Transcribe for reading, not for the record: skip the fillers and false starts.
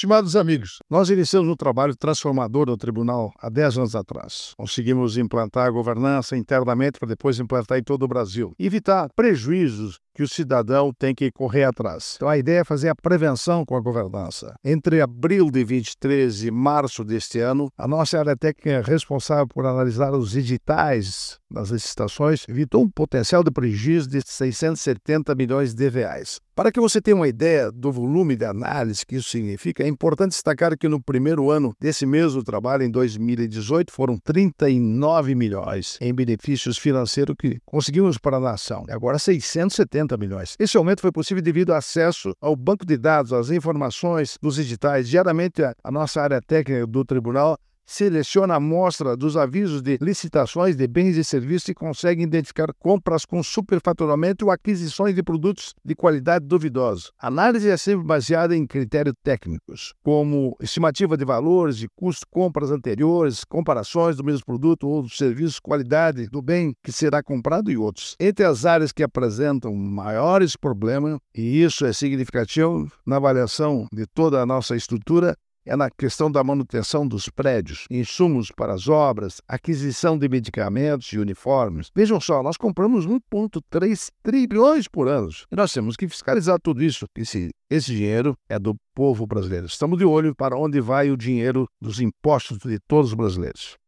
Estimados amigos, nós iniciamos um trabalho transformador no tribunal há 10 anos atrás. Conseguimos implantar a governança internamente para depois implantar em todo o Brasil e evitar prejuízos que o cidadão tem que correr atrás. Então a ideia é fazer a prevenção com a governança. Entre abril de 23 e março deste ano, a nossa área técnica responsável por analisar os editais das licitações evitou um potencial de prejuízo de 670 milhões de reais. Para que você tenha uma ideia do volume de análise que isso significa, é importante destacar que no primeiro ano desse mesmo trabalho, em 2018, foram 39 milhões em benefícios financeiros que conseguimos para a nação. Agora 670 milhões. Esse aumento foi possível devido ao acesso ao banco de dados, às informações dos editais. Diariamente, a nossa área técnica do tribunal seleciona a amostra dos avisos de licitações de bens e serviços e consegue identificar compras com superfaturamento ou aquisições de produtos de qualidade duvidosa. A análise é sempre baseada em critérios técnicos, como estimativa de valores, de custo, compras anteriores, comparações do mesmo produto ou serviço, qualidade do bem que será comprado e outros. Entre as áreas que apresentam maiores problemas, e isso é significativo na avaliação de toda a nossa estrutura, é na questão da manutenção dos prédios, insumos para as obras, aquisição de medicamentos e uniformes. Vejam só, nós compramos 1,3 trilhões por ano e nós temos que fiscalizar tudo isso. Esse dinheiro é do povo brasileiro. Estamos de olho para onde vai o dinheiro dos impostos de todos os brasileiros.